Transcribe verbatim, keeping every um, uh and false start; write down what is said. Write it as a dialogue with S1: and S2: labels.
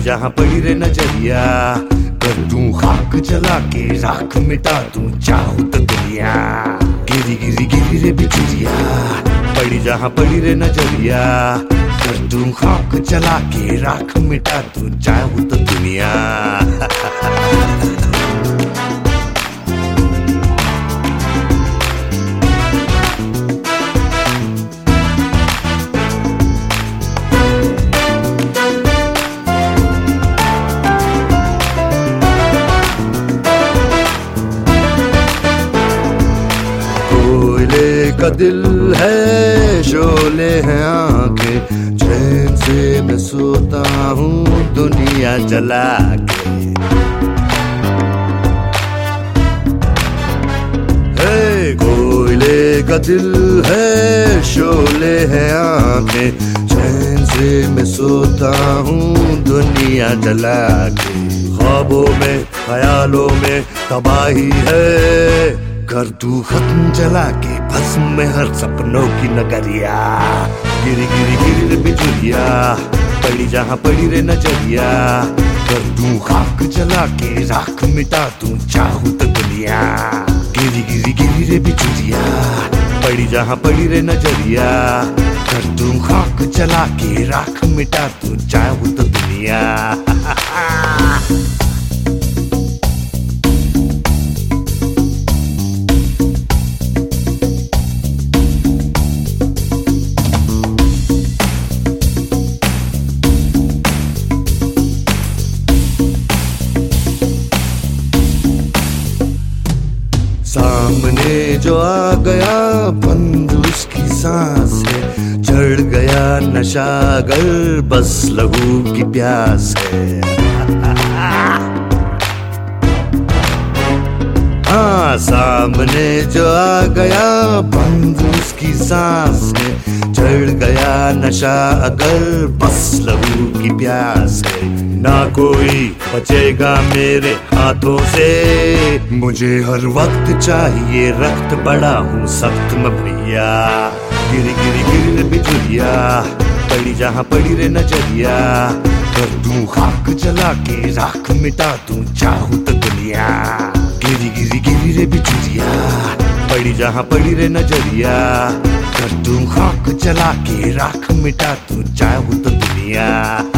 S1: जहाँ पड़ी रे नजरिया, कर दूं खाक जला के राख मिटा दूं चाहूं तो दुनिया। गिरी गिरी गिरी रे बिजुरिया, पड़ी जहाँ पड़ी रे नजरिया, कर दूं खाक जला के राख मिटा दूं चाहूं तो दुनिया। का दिल है शोले हैं आंखें, चैन से मैं सोता हूँ दुनिया जला के। हे कोयले का दिल है शोले हैं आंखें, चैन से मैं सोता हूँ दुनिया जला के। ख्वाबों में ख्यालों में तबाही है, कर दूं खत्म जला के भस्म में हर सपनों की नगरिया। गिरी गिरी गिरी रे बिजुरिया, पड़ी जहाँ पड़ी रे नजरिया, कर दूं खाक जला के राख मिटा दूं चाहूं तो दुनिया। गिरी गिरी गिरी रे बिजुरिया, पड़ी जहाँ पड़ी रे नजरिया, कर दूं खाक जला के राख मिटा दूं चाहूं तो दुनिया। सामने जो आ गया बंद उसकी सांस है, चढ़ गया नशा अगर बस लहू की प्यास है। हाँ सामने जो आ गया बंद उसकी सांस है, चढ़ गया नशा अगर बस लहू की प्यास है। ना कोई बचेगा मेरे हाथों से, मुझे हर वक्त चाहिए रक्त बड़ा हूँ सख्त मैं भैया। गिरी गिरी गिरी रे बिजुरिया, पड़ी जहाँ पड़ी रे नजरिया, कर दूं खाक जला के राख मिटा दूं चाहूं तो दुनिया। गिरी गिरी गिरी रे बिजुरिया, पड़ी जहाँ पड़ी रे नजरिया, कर दूं खाक जला के राख मिटा दूं चाहूं तो दुनिया।